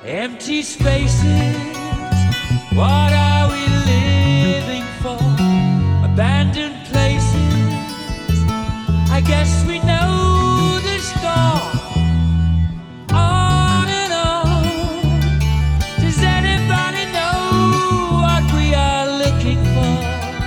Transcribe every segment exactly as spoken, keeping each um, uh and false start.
Empty spaces, what are we living for? Abandoned places, I guess we know the score. On and on, does anybody know what we are looking for?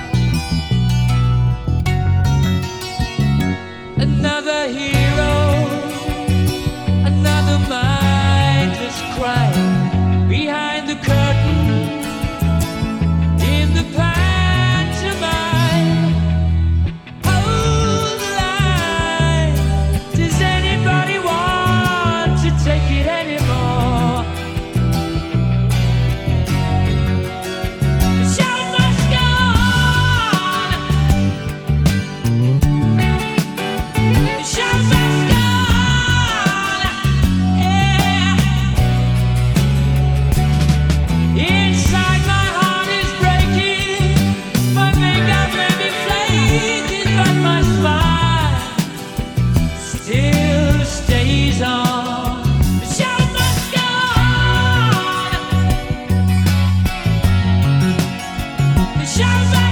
Another hero, another mindless crime behind the curtain in the pantomime. Hold the line. Does anybody want to take it anymore? The show must go on. The show must go on. Yeah. Inside my heart is breaking, my makeup may be flaking, but my smile still stays on. The show must go on. The show must